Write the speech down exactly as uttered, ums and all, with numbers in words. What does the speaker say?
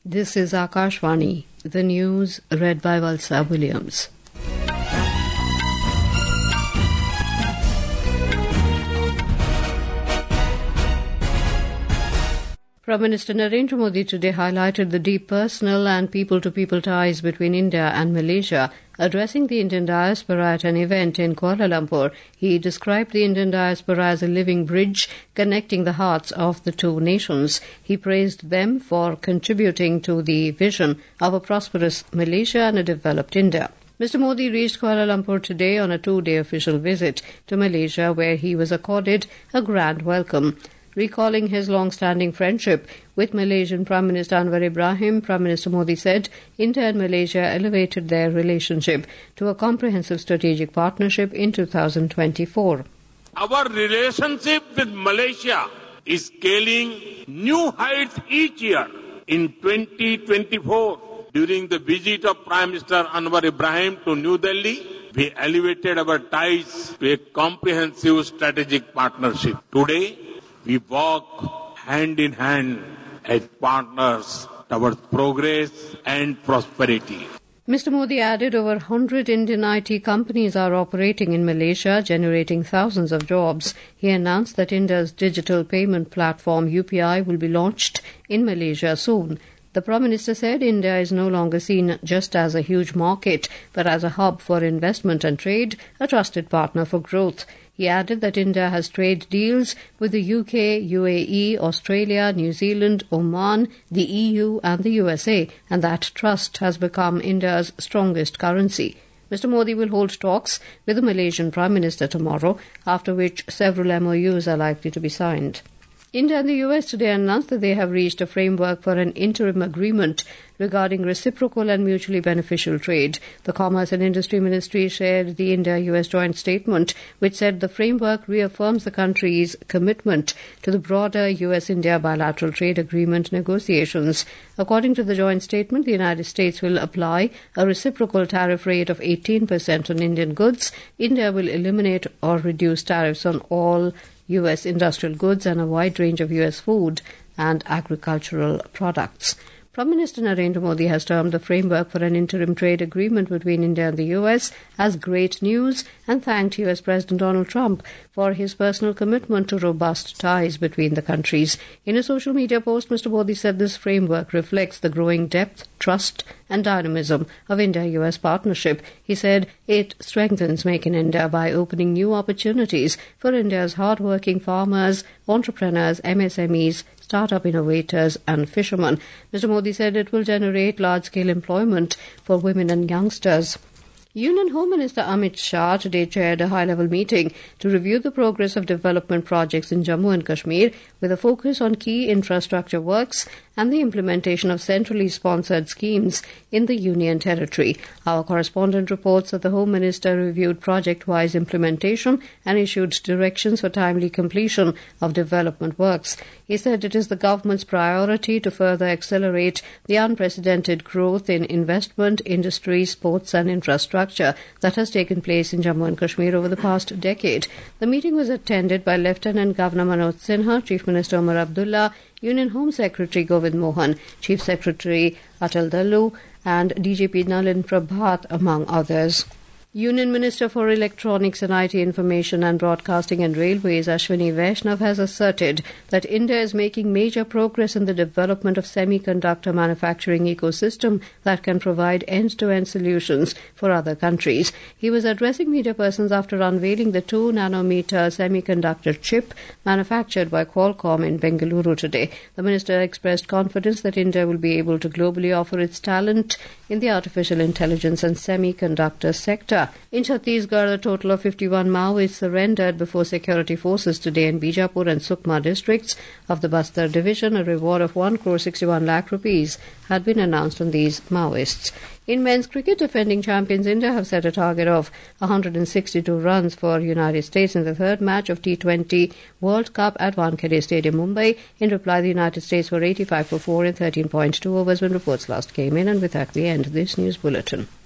This is Akashvani, the news read by Valsa Williams. Prime Minister Narendra Modi today highlighted the deep personal and people-to-people ties between India and Malaysia. Addressing the Indian diaspora at an event in Kuala Lumpur, he described the Indian diaspora as a living bridge connecting the hearts of the two nations. He praised them for contributing to the vision of a prosperous Malaysia and a developed India. Mister Modi reached Kuala Lumpur today on a two-day official visit to Malaysia, where he was accorded a grand welcome. Recalling his long-standing friendship with Malaysian Prime Minister Anwar Ibrahim, Prime Minister Modi said India and Malaysia elevated their relationship to a comprehensive strategic partnership in two thousand twenty-four. Our relationship with Malaysia is scaling new heights each year. In twenty twenty-four, during the visit of Prime Minister Anwar Ibrahim to New Delhi, we elevated our ties to a comprehensive strategic partnership. Today, we walk hand in hand as partners towards progress and prosperity. Mister Modi added over one hundred Indian I T companies are operating in Malaysia, generating thousands of jobs. He announced that India's digital payment platform U P I will be launched in Malaysia soon. The Prime Minister said India is no longer seen just as a huge market, but as a hub for investment and trade, a trusted partner for growth. He added that India has trade deals with the U K, U A E, Australia, New Zealand, Oman, the E U and the U S A, and that trust has become India's strongest currency. Mister Modi will hold talks with the Malaysian Prime Minister tomorrow, after which several M O Us are likely to be signed. India and the U S today announced that they have reached a framework for an interim agreement regarding reciprocal and mutually beneficial trade. The Commerce and Industry Ministry shared the India-U S joint statement, which said the framework reaffirms the country's commitment to the broader U S-India bilateral trade agreement negotiations. According to the joint statement, the United States will apply a reciprocal tariff rate of eighteen percent on Indian goods. India will eliminate or reduce tariffs on all U S industrial goods and a wide range of U S food and agricultural products. Prime Minister Narendra Modi has termed the framework for an interim trade agreement between India and the U S as great news and thanked U S President Donald Trump for his personal commitment to robust ties between the countries. In a social media post, Mister Modi said this framework reflects the growing depth, trust and dynamism of India-U S partnership. He said it strengthens Make in India by opening new opportunities for India's hard-working farmers, entrepreneurs, M S M Es, startup innovators and fishermen. Mister Modi said it will generate large-scale employment for women and youngsters. Union Home Minister Amit Shah today chaired a high-level meeting to review the progress of development projects in Jammu and Kashmir with a focus on key infrastructure works and the implementation of centrally sponsored schemes in the Union Territory. Our correspondent reports that the Home Minister reviewed project-wise implementation and issued directions for timely completion of development works. He said it is the government's priority to further accelerate the unprecedented growth in investment, industry, sports and infrastructure that has taken place in Jammu and Kashmir over the past decade. The meeting was attended by Lieutenant Governor Manoj Sinha, Chief Minister Omar Abdullah, Union Home Secretary Govind Mohan, Chief Secretary Atal Dallu and D G P Nalin Prabhat, among others. Union Minister for Electronics and I T Information and Broadcasting and Railways Ashwini Vaishnav has asserted that India is making major progress in the development of semiconductor manufacturing ecosystem that can provide end-to-end solutions for other countries. He was addressing media persons after unveiling the two nanometer semiconductor chip manufactured by Qualcomm in Bengaluru today. The minister expressed confidence that India will be able to globally offer its talent in the artificial intelligence and semiconductor sector. In Chhattisgarh, a total of fifty-one Maoists surrendered before security forces today in Bijapur and Sukma districts of the Bastar division. A reward of one crore sixty-one lakh rupees had been announced on these Maoists. In men's cricket, defending champions India have set a target of one hundred sixty-two runs for United States in the third match of T twenty World Cup at Wankhede Stadium, Mumbai. In reply, the United States were eighty-five for four in thirteen point two overs when reports last came in. And with that, we end this news bulletin.